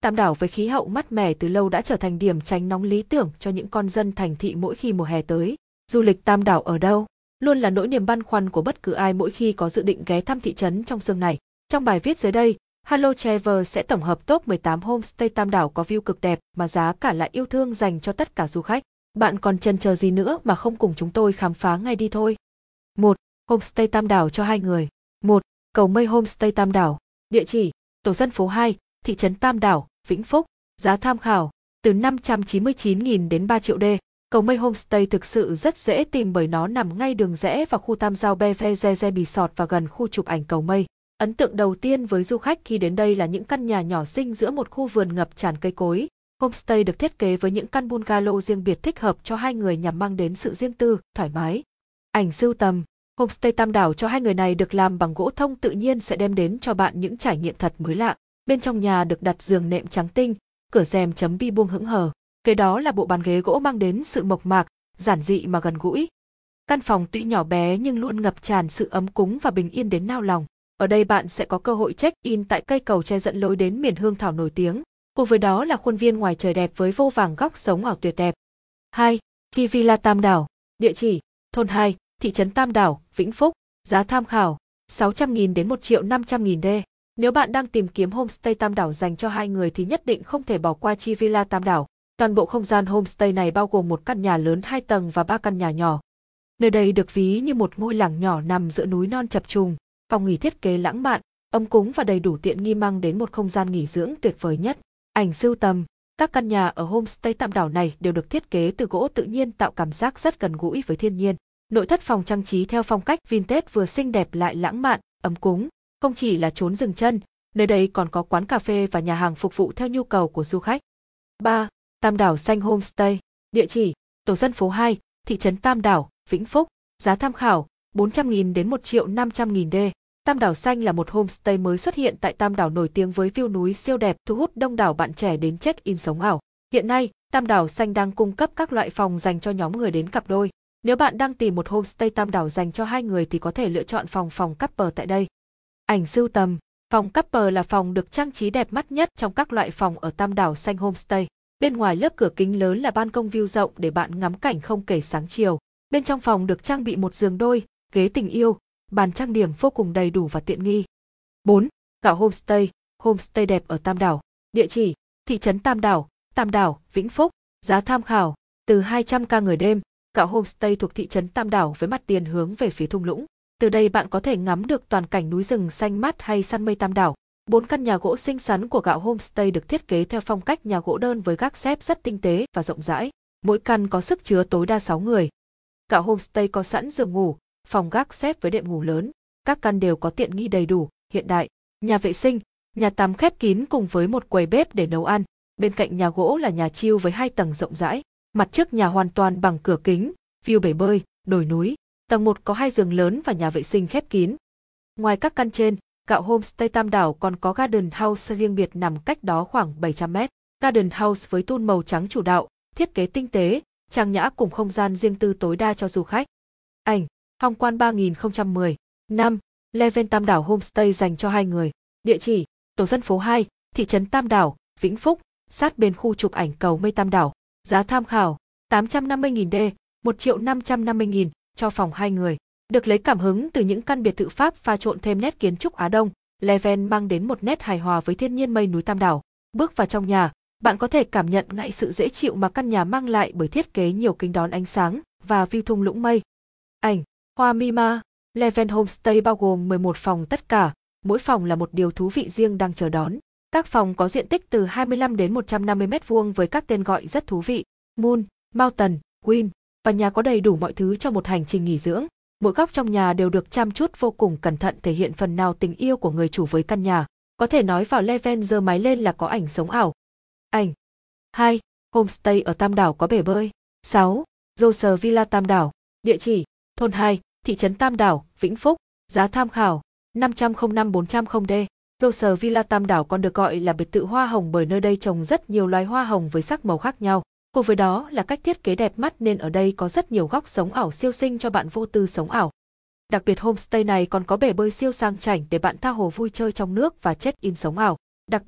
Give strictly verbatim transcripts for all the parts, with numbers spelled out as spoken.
Tam đảo với khí hậu mát mẻ từ lâu đã trở thành điểm tránh nóng lý tưởng cho những con dân thành thị mỗi khi mùa hè tới. Du lịch Tam đảo ở đâu? Luôn là nỗi niềm băn khoăn của bất cứ ai mỗi khi có dự định ghé thăm thị trấn trong xương này. Trong bài viết dưới đây, Hello Travel sẽ tổng hợp top mười tám homestay Tam đảo có view cực đẹp mà giá cả lại yêu thương dành cho tất cả du khách. Bạn còn chần chờ gì nữa mà không cùng chúng tôi khám phá ngay đi thôi. một. Homestay Tam đảo cho hai người. một. Cầu Mây Homestay Tam đảo. Địa chỉ: tổ dân phố hai, thị trấn Tam đảo, Vĩnh Phúc. Giá tham khảo: từ năm trăm chín mươi chín nghìn đến ba triệu D. Cầu Mây Homestay thực sự rất dễ tìm bởi nó nằm ngay đường rẽ vào khu Tam Giao Beverly Resort và gần khu chụp ảnh cầu Mây. Ấn tượng đầu tiên với du khách khi đến đây là những căn nhà nhỏ xinh giữa một khu vườn ngập tràn cây cối. Homestay được thiết kế với những căn bungalow riêng biệt thích hợp cho hai người nhằm mang đến sự riêng tư, thoải mái. Ảnh sưu tầm: Homestay Tam đảo cho hai người này được làm bằng gỗ thông tự nhiên sẽ đem đến cho bạn những trải nghiệm thật mới lạ. Bên trong nhà được đặt giường nệm trắng tinh, cửa rèm chấm bi buông hững hờ. Kế đó là bộ bàn ghế gỗ mang đến sự mộc mạc, giản dị mà gần gũi. Căn phòng tuy nhỏ bé nhưng luôn ngập tràn sự ấm cúng và bình yên đến nao lòng. Ở đây bạn sẽ có cơ hội check-in tại cây cầu tre dẫn lối đến miền hương thảo nổi tiếng. Cùng với đó là khuôn viên ngoài trời đẹp với vô vàng góc sống ảo tuyệt đẹp. hai. Chi Villa Tam đảo. Địa chỉ: thôn hai, thị trấn Tam đảo, Vĩnh Phúc. Giá tham khảo: sáu trăm nghìn đến một triệu năm trăm nghìn D. Nếu bạn đang tìm kiếm homestay Tam đảo dành cho hai người thì nhất định không thể bỏ qua Chi Villa Tam đảo. Toàn bộ không gian homestay này bao gồm một căn nhà lớn hai tầng và ba căn nhà nhỏ. Nơi đây được ví như một ngôi làng nhỏ nằm giữa núi non chập trùng. Phòng nghỉ thiết kế lãng mạn, ấm cúng và đầy đủ tiện nghi mang đến một không gian nghỉ dưỡng tuyệt vời nhất. Ảnh sưu tầm: các căn nhà ở homestay Tam đảo này đều được thiết kế từ gỗ tự nhiên tạo cảm giác rất gần gũi với thiên nhiên. Nội thất phòng trang trí theo phong cách vintage vừa xinh đẹp lại lãng mạn, ấm cúng. Không chỉ là chốn dừng chân, nơi đây còn có quán cà phê và nhà hàng phục vụ theo nhu cầu của du khách. ba. Tam đảo Xanh Homestay. Địa chỉ: tổ dân phố hai, thị trấn Tam đảo, Vĩnh Phúc. Giá tham khảo: bốn trăm nghìn đến một triệu năm trăm nghìn D. Tam đảo Xanh là một homestay mới xuất hiện tại Tam đảo nổi tiếng với view núi siêu đẹp thu hút đông đảo bạn trẻ đến check-in sống ảo. Hiện nay, Tam đảo Xanh đang cung cấp các loại phòng dành cho nhóm người đến cặp đôi. Nếu bạn đang tìm một homestay Tam đảo dành cho hai người thì có thể lựa chọn phòng phòng couple tại đây. Ảnh sưu tầm: phòng couple là phòng được trang trí đẹp mắt nhất trong các loại phòng ở Tam đảo Xanh Homestay. Bên ngoài lớp cửa kính lớn là ban công view rộng để bạn ngắm cảnh không kể sáng chiều. Bên trong phòng được trang bị một giường đôi, ghế tình yêu, bàn trang điểm vô cùng đầy đủ và tiện nghi. bốn. Gạo Homestay, homestay đẹp ở Tam đảo. Địa chỉ: thị trấn Tam đảo, Tam đảo, Vĩnh Phúc. Giá tham khảo: từ hai trăm k người đêm. Gạo Homestay thuộc thị trấn Tam đảo với mặt tiền hướng về phía thung lũng. Từ đây bạn có thể ngắm được toàn cảnh núi rừng xanh mát hay săn mây Tam đảo. Bốn căn nhà gỗ xinh xắn của Gạo Homestay được thiết kế theo phong cách nhà gỗ đơn với gác xép rất tinh tế và rộng rãi. Mỗi căn có sức chứa tối đa sáu người. Gạo Homestay có sẵn giường ngủ, phòng gác xép với đệm ngủ lớn. Các căn đều có tiện nghi đầy đủ, hiện đại. Nhà vệ sinh, nhà tắm khép kín cùng với một quầy bếp để nấu ăn. Bên cạnh nhà gỗ là nhà chill với hai tầng rộng rãi. Mặt trước nhà hoàn toàn bằng cửa kính, view bể bơi, đồi núi. Tầng một có hai giường lớn và nhà vệ sinh khép kín. Ngoài các căn trên, Gạo Homestay Tam đảo còn có Garden House riêng biệt nằm cách đó khoảng bảy trăm mét. Garden House với tôn màu trắng chủ đạo, thiết kế tinh tế, trang nhã cùng không gian riêng tư tối đa cho du khách. Ảnh: Hong Quan ba nghìn không trăm mười. năm. Leven Tam đảo Homestay dành cho hai người. Địa chỉ: tổ dân phố hai, thị trấn Tam đảo, Vĩnh Phúc, sát bên khu chụp ảnh cầu Mây Tam đảo. Giá tham khảo: tám trăm năm mươi nghìn D, một triệu năm trăm năm mươi nghìn cho phòng hai người. Được lấy cảm hứng từ những căn biệt thự Pháp pha trộn thêm nét kiến trúc Á Đông, Leven mang đến một nét hài hòa với thiên nhiên mây núi Tam đảo. Bước vào trong nhà, bạn có thể cảm nhận ngay sự dễ chịu mà căn nhà mang lại bởi thiết kế nhiều kính đón ánh sáng và view thung lũng mây. Ảnh: Hoa Mima. Leven Homestay bao gồm mười một phòng tất cả, mỗi phòng là một điều thú vị riêng đang chờ đón. Các phòng có diện tích từ hai mươi lăm đến một trăm năm mươi mét vuông với các tên gọi rất thú vị: Moon, Mountain, Queen, và nhà có đầy đủ mọi thứ cho một hành trình nghỉ dưỡng. Mỗi góc trong nhà đều được chăm chút vô cùng cẩn thận thể hiện phần nào tình yêu của người chủ với căn nhà. Có thể nói vào Leven giơ máy lên là có ảnh sống ảo. Ảnh: hai. Homestay ở Tam đảo có bể bơi. sáu. Rose Villa Tam đảo. Địa chỉ: thôn hai, thị trấn Tam đảo, Vĩnh Phúc. Giá tham khảo: năm trăm không năm bốn trăm D. Rose Villa Tam đảo còn được gọi là biệt thự hoa hồng bởi nơi đây trồng rất nhiều loài hoa hồng với sắc màu khác nhau. Cùng với đó là cách thiết kế đẹp mắt nên ở đây có rất nhiều góc sống ảo siêu xinh cho bạn vô tư sống ảo. Đặc biệt homestay này còn có bể bơi siêu sang chảnh để bạn tha hồ vui chơi trong nước và check-in sống ảo. Đặc biệt,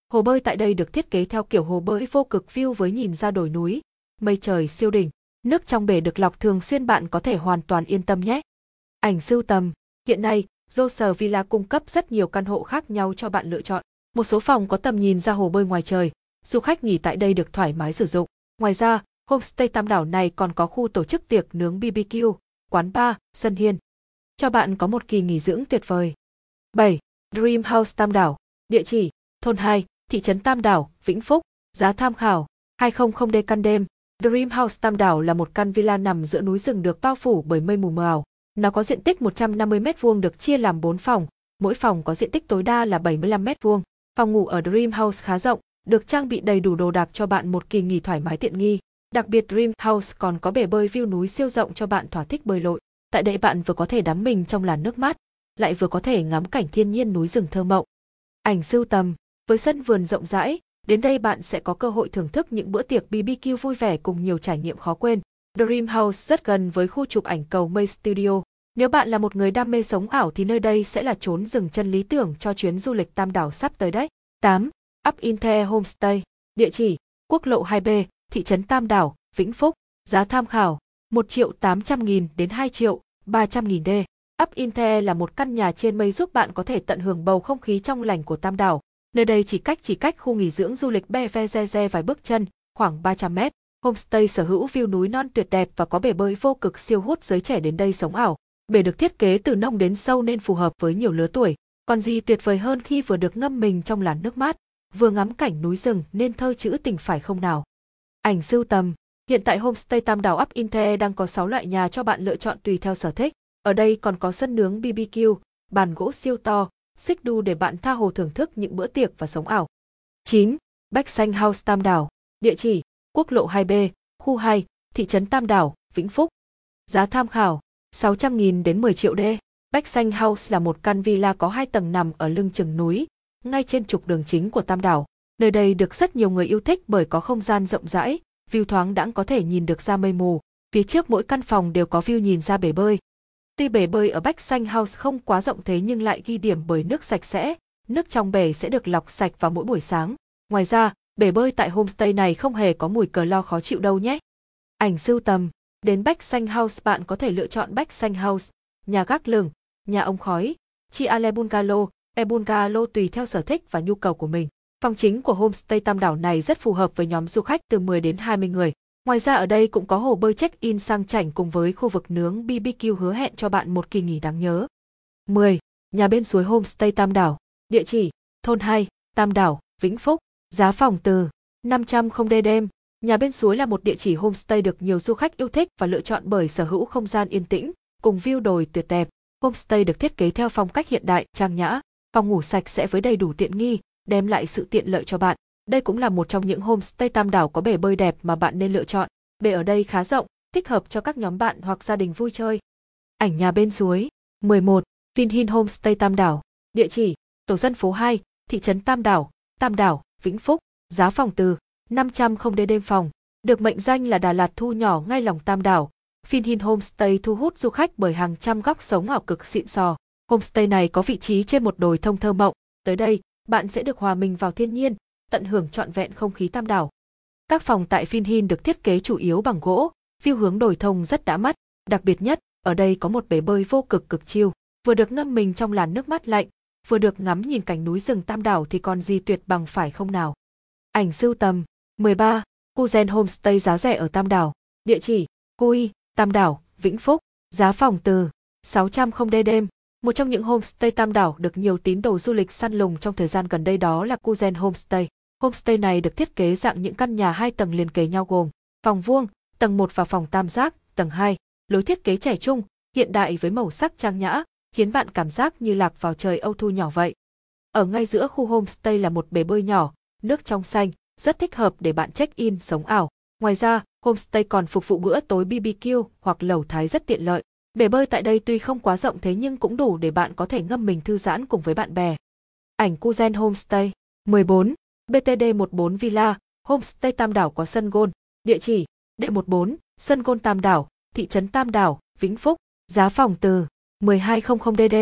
Hồ bơi tại đây được thiết kế theo kiểu hồ bơi vô cực view với nhìn ra đồi núi, mây trời siêu đỉnh. Nước trong bể được lọc thường xuyên, bạn có thể hoàn toàn yên tâm nhé. Ảnh sưu tầm. Hiện nay, Roser Villa cung cấp rất nhiều căn hộ khác nhau cho bạn lựa chọn. Một số phòng có tầm nhìn ra hồ bơi ngoài trời, du khách nghỉ tại đây được thoải mái sử dụng. Ngoài ra, homestay Tam Đảo này còn có khu tổ chức tiệc nướng bê bê kiu, quán bar, sân hiên. Cho bạn có một kỳ nghỉ dưỡng tuyệt vời. bảy. Dream House Tam Đảo. Địa chỉ: thôn hai, thị trấn Tam Đảo, Vĩnh Phúc. Giá tham khảo: hai trăm đê căn đêm. Dream House Tam Đảo là một căn villa nằm giữa núi rừng được bao phủ bởi mây mù mờ ảo. Nó có diện tích một trăm năm mươi mét vuông được chia làm bốn phòng, mỗi phòng có diện tích tối đa là bảy mươi lăm mét vuông. Phòng ngủ ở Dream House khá rộng, được trang bị đầy đủ đồ đạc cho bạn một kỳ nghỉ thoải mái tiện nghi. Đặc biệt Dream House còn có bể bơi view núi siêu rộng cho bạn thỏa thích bơi lội. Tại đây bạn vừa có thể đắm mình trong làn nước mát, lại vừa có thể ngắm cảnh thiên nhiên núi rừng thơ mộng. Ảnh sưu tầm. Với sân vườn rộng rãi, đến đây bạn sẽ có cơ hội thưởng thức những bữa tiệc bê bê kiu vui vẻ cùng nhiều trải nghiệm khó quên. Dream House rất gần với khu chụp ảnh cầu mây Studio. Nếu bạn là một người đam mê sống ảo thì nơi đây sẽ là chốn dừng chân lý tưởng cho chuyến du lịch Tam Đảo sắp tới đấy. tám. Up in the Homestay. Địa chỉ: quốc lộ hai B, thị trấn Tam Đảo, Vĩnh Phúc. Giá tham khảo: một triệu tám trăm nghìn đến hai triệu ba trăm nghìn đê. Up in the là một căn nhà trên mây giúp bạn có thể tận hưởng bầu không khí trong lành của Tam Đảo. Nơi đây chỉ cách chỉ cách khu nghỉ dưỡng du lịch Be Ve Ze Ze vài bước chân, khoảng ba trăm mét. Homestay sở hữu view núi non tuyệt đẹp và có bể bơi vô cực siêu hút giới trẻ đến đây sống ảo. Bể được thiết kế từ nông đến sâu nên phù hợp với nhiều lứa tuổi. Còn gì tuyệt vời hơn khi vừa được ngâm mình trong làn nước mát, vừa ngắm cảnh núi rừng nên thơ trữ tình phải không nào. Ảnh sưu tầm. Hiện tại Homestay Tam Đảo Up in the đang có sáu loại nhà cho bạn lựa chọn tùy theo sở thích. Ở đây còn có sân nướng bê bê kiu, bàn gỗ siêu to, xích đu để bạn tha hồ thưởng thức những bữa tiệc và sống ảo. chín. Bách Xanh House Tam Đảo. Địa chỉ: quốc lộ hai B, khu hai, thị trấn Tam Đảo, Vĩnh Phúc. Giá tham khảo: sáu trăm nghìn đến mười triệu đê. Bách Xanh House là một căn villa có hai tầng nằm ở lưng chừng núi, ngay trên trục đường chính của Tam Đảo. Nơi đây được rất nhiều người yêu thích bởi có không gian rộng rãi, view thoáng đãng có thể nhìn được ra mây mù. Phía trước mỗi căn phòng đều có view nhìn ra bể bơi. Tuy bể bơi ở Bách Xanh House không quá rộng thế nhưng lại ghi điểm bởi nước sạch sẽ, nước trong bể sẽ được lọc sạch vào mỗi buổi sáng. Ngoài ra, bể bơi tại homestay này không hề có mùi clo khó chịu đâu nhé. Ảnh sưu tầm. Đến Bách Xanh House bạn có thể lựa chọn Bách Xanh House, nhà gác lửng, nhà ống khói, Chia Le Bungalow, E Bungalow tùy theo sở thích và nhu cầu của mình. Phòng chính của homestay Tam Đảo này rất phù hợp với nhóm du khách từ mười đến hai mươi người. Ngoài ra ở đây cũng có hồ bơi check-in sang chảnh cùng với khu vực nướng bê bê kiu hứa hẹn cho bạn một kỳ nghỉ đáng nhớ. mười. Nhà bên suối Homestay Tam Đảo. Địa chỉ: thôn hai, Tam Đảo, Vĩnh Phúc. Giá phòng từ năm trăm đê đêm. Nhà bên suối là một địa chỉ homestay được nhiều du khách yêu thích và lựa chọn bởi sở hữu không gian yên tĩnh, cùng view đồi tuyệt đẹp. Homestay được thiết kế theo phong cách hiện đại, trang nhã, phòng ngủ sạch sẽ với đầy đủ tiện nghi, đem lại sự tiện lợi cho bạn. Đây cũng là một trong những homestay Tam Đảo có bể bơi đẹp mà bạn nên lựa chọn. Bể ở đây khá rộng, thích hợp cho các nhóm bạn hoặc gia đình vui chơi. Ảnh nhà bên suối. mười một. Vinhin Homestay Tam Đảo. Địa chỉ: tổ dân phố hai, thị trấn Tam Đảo, Tam Đảo, Vĩnh Phúc. Giá phòng từ năm trăm đê đêm phòng. Được mệnh danh là Đà Lạt thu nhỏ ngay lòng Tam Đảo, Vinhin Homestay thu hút du khách bởi hàng trăm góc sống ảo cực xịn sò. Homestay này có vị trí trên một đồi thông thơ mộng. Tới đây, bạn sẽ được hòa mình vào thiên nhiên, tận hưởng trọn vẹn không khí Tam Đảo. Các phòng tại Vinhin được thiết kế chủ yếu bằng gỗ, view hướng đồi thông rất đã mắt. Đặc biệt nhất, ở đây có một bể bơi vô cực cực chill, vừa được ngâm mình trong làn nước mát lạnh, vừa được ngắm nhìn cảnh núi rừng Tam Đảo thì còn gì tuyệt bằng phải không nào. Ảnh sưu tầm. mười ba. Cuzen Homestay giá rẻ ở Tam Đảo. Địa chỉ: Cui, Tam Đảo, Vĩnh Phúc. Giá phòng từ sáu trăm đê đêm. Một trong những homestay Tam Đảo được nhiều tín đồ du lịch săn lùng trong thời gian gần đây đó là Cuzen Homestay. Homestay này được thiết kế dạng những căn nhà hai tầng liền kề nhau gồm phòng vuông, tầng một và phòng tam giác, tầng hai. Lối thiết kế trẻ trung, hiện đại với màu sắc trang nhã, khiến bạn cảm giác như lạc vào trời Âu Thu nhỏ vậy. Ở ngay giữa khu homestay là một bể bơi nhỏ, nước trong xanh, rất thích hợp để bạn check-in sống ảo. Ngoài ra, homestay còn phục vụ bữa tối bê bê kiu hoặc lẩu Thái rất tiện lợi. Bể bơi tại đây tuy không quá rộng thế nhưng cũng đủ để bạn có thể ngâm mình thư giãn cùng với bạn bè. Ảnh Cuzen Homestay. mười bốn. bê tê đê mười bốn Villa, Homestay Tam Đảo có sân golf. Địa chỉ: D mười bốn, sân golf Tam Đảo, thị trấn Tam Đảo, Vĩnh Phúc. Giá phòng từ mười hai trăm đê đêm.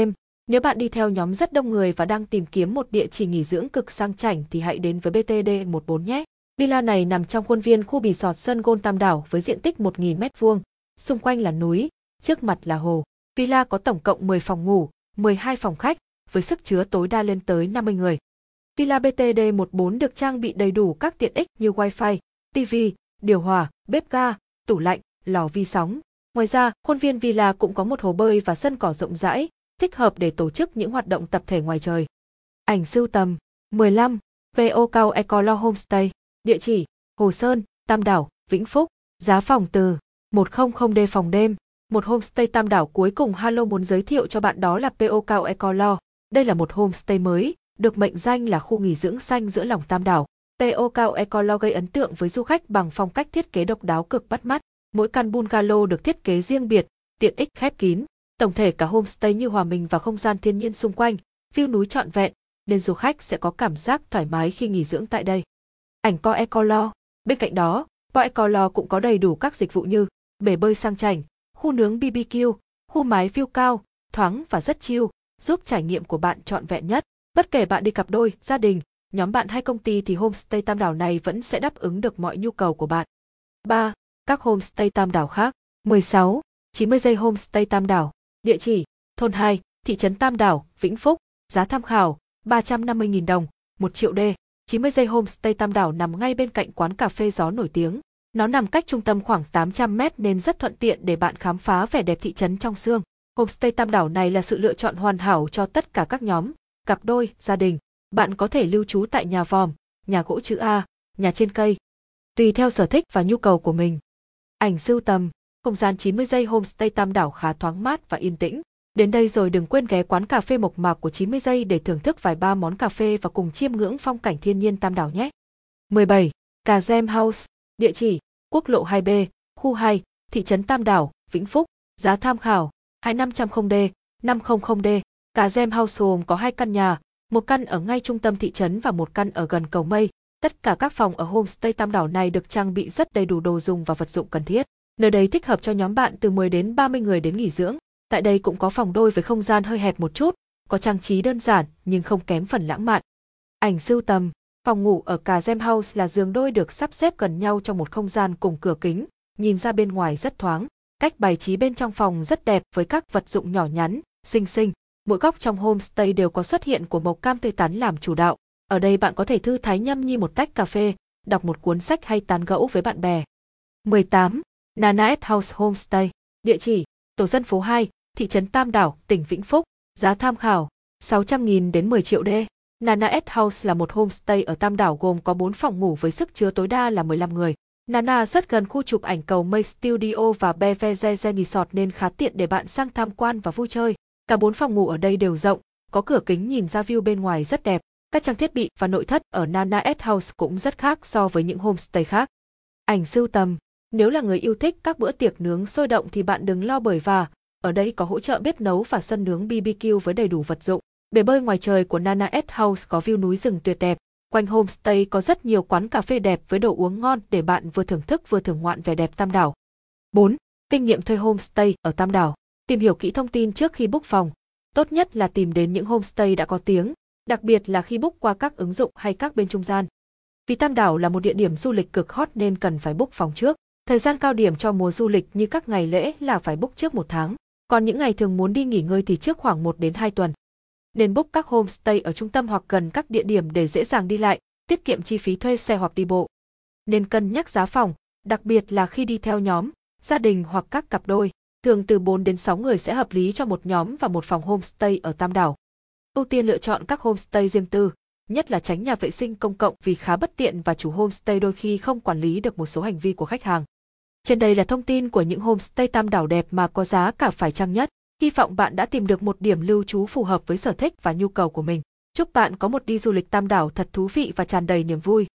Nếu bạn đi theo nhóm rất đông người và đang tìm kiếm một địa chỉ nghỉ dưỡng cực sang chảnh thì hãy đến với bê tê đê mười bốn nhé. Villa này nằm trong khuôn viên khu resort sân golf Tam Đảo với diện tích một nghìn mét vuông, xung quanh là núi, trước mặt là hồ. Villa có tổng cộng mười phòng ngủ, mười hai phòng khách, với sức chứa tối đa lên tới năm mươi người. Villa bê tê đê mười bốn được trang bị đầy đủ các tiện ích như Wi-Fi, ti vi, điều hòa, bếp ga, tủ lạnh, lò vi sóng. Ngoài ra, khuôn viên villa cũng có một hồ bơi và sân cỏ rộng rãi, thích hợp để tổ chức những hoạt động tập thể ngoài trời. Ảnh sưu tầm mười lăm pê ô Cao Ecolo Homestay. Địa chỉ: Hồ Sơn, Tam Đảo, Vĩnh Phúc. Giá phòng từ một trăm đê phòng đêm. Một homestay Tam Đảo cuối cùng Halo muốn giới thiệu cho bạn đó là pê ô Cao Ecolo. Đây là một homestay mới, được mệnh danh là khu nghỉ dưỡng xanh giữa lòng Tam Đảo. pê ô Cao Ecolo gây ấn tượng với du khách bằng phong cách thiết kế độc đáo cực bắt mắt. Mỗi căn bungalow được thiết kế riêng biệt, tiện ích khép kín. Tổng thể cả homestay như hòa mình vào không gian thiên nhiên xung quanh, view núi trọn vẹn, nên du khách sẽ có cảm giác thoải mái khi nghỉ dưỡng tại đây. Ảnh Po Ecolo. Bên cạnh đó, Po Ecolo cũng có đầy đủ các dịch vụ như bể bơi sang chảnh, khu nướng bê bê kiu, khu mái view cao, thoáng và rất chill, giúp trải nghiệm của bạn trọn vẹn nhất. Bất kể bạn đi cặp đôi, gia đình, nhóm bạn hay công ty thì homestay Tam Đảo này vẫn sẽ đáp ứng được mọi nhu cầu của bạn. ba. Các homestay Tam Đảo khác. mười sáu. chín mươi giây Homestay Tam Đảo. Địa chỉ: thôn hai, thị trấn Tam Đảo, Vĩnh Phúc. Giá tham khảo ba trăm năm mươi nghìn đồng, một triệu đê. chín mươi giây Homestay Tam Đảo nằm ngay bên cạnh quán cà phê gió nổi tiếng. Nó nằm cách trung tâm khoảng tám trăm mét nên rất thuận tiện để bạn khám phá vẻ đẹp thị trấn trong sương. Homestay Tam Đảo này là sự lựa chọn hoàn hảo cho tất cả các nhóm, cặp đôi, gia đình. Bạn có thể lưu trú tại nhà vòm, nhà gỗ chữ A, nhà trên cây, tùy theo sở thích và nhu cầu của mình. Ảnh sưu tầm. Không gian chín mươi giây Homestay Tam Đảo khá thoáng mát và yên tĩnh. Đến đây rồi đừng quên ghé quán cà phê mộc mạc của chín mươi giây để thưởng thức vài ba món cà phê và cùng chiêm ngưỡng phong cảnh thiên nhiên Tam Đảo nhé. mười bảy. Cà Gem House. Địa chỉ: Quốc lộ hai B, khu hai, thị trấn Tam Đảo, Vĩnh Phúc. Giá tham khảo hai nghìn năm trăm đê, năm trăm đê. Cà Gem House gồm có hai căn nhà, một căn ở ngay trung tâm thị trấn và một căn ở gần cầu Mây. Tất cả các phòng ở homestay Tam Đảo này được trang bị rất đầy đủ đồ dùng và vật dụng cần thiết. Nơi đây thích hợp cho nhóm bạn từ mười đến ba mươi người đến nghỉ dưỡng. Tại đây cũng có phòng đôi với không gian hơi hẹp một chút, có trang trí đơn giản nhưng không kém phần lãng mạn. Ảnh sưu tầm. Phòng ngủ ở Cà Gem House là giường đôi được sắp xếp gần nhau trong một không gian cùng cửa kính, nhìn ra bên ngoài rất thoáng. Cách bày trí bên trong phòng rất đẹp với các vật dụng nhỏ nhắn, xinh xinh. Mỗi góc trong homestay đều có xuất hiện của màu cam tươi tắn làm chủ đạo. Ở đây bạn có thể thư thái nhâm nhi một tách cà phê, đọc một cuốn sách hay tán gẫu với bạn bè. mười tám. Nanaet House Homestay. Địa chỉ: tổ dân phố hai, thị trấn Tam Đảo, tỉnh Vĩnh Phúc. Giá tham khảo sáu trăm nghìn đến mười triệu đê. Nanaet House là một homestay ở Tam Đảo gồm có bốn phòng ngủ với sức chứa tối đa là mười lăm người. Nana rất gần khu chụp ảnh cầu Mây Studio và Beverly Resort nên khá tiện để bạn sang tham quan và vui chơi. Cả bốn phòng ngủ ở đây đều rộng, có cửa kính nhìn ra view bên ngoài rất đẹp. Các trang thiết bị và nội thất ở Nanaet House cũng rất khác so với những homestay khác. Ảnh sưu tầm. Nếu là người yêu thích các bữa tiệc nướng sôi động thì bạn đừng lo bởi và ở đây có hỗ trợ bếp nấu và sân nướng bê bê kiu với đầy đủ vật dụng. Bể bơi ngoài trời của Nanaet House có view núi rừng tuyệt đẹp. Quanh homestay có rất nhiều quán cà phê đẹp với đồ uống ngon để bạn vừa thưởng thức vừa thưởng ngoạn vẻ đẹp Tam Đảo. bốn. Kinh nghiệm thuê homestay ở Tam Đảo. Tìm hiểu kỹ thông tin trước khi book phòng. Tốt nhất là tìm đến những homestay đã có tiếng, đặc biệt là khi book qua các ứng dụng hay các bên trung gian. Vì Tam Đảo là một địa điểm du lịch cực hot nên cần phải book phòng trước. Thời gian cao điểm cho mùa du lịch như các ngày lễ là phải book trước một tháng. Còn những ngày thường muốn đi nghỉ ngơi thì trước khoảng một đến hai tuần. Nên book các homestay ở trung tâm hoặc gần các địa điểm để dễ dàng đi lại, tiết kiệm chi phí thuê xe hoặc đi bộ. Nên cân nhắc giá phòng, đặc biệt là khi đi theo nhóm, gia đình hoặc các cặp đôi. Thường từ bốn đến sáu người sẽ hợp lý cho một nhóm và một phòng homestay ở Tam Đảo. Ưu tiên lựa chọn các homestay riêng tư, nhất là tránh nhà vệ sinh công cộng vì khá bất tiện và chủ homestay đôi khi không quản lý được một số hành vi của khách hàng. Trên đây là thông tin của những homestay Tam Đảo đẹp mà có giá cả phải chăng nhất. Hy vọng bạn đã tìm được một điểm lưu trú phù hợp với sở thích và nhu cầu của mình. Chúc bạn có một đi du lịch Tam Đảo thật thú vị và tràn đầy niềm vui.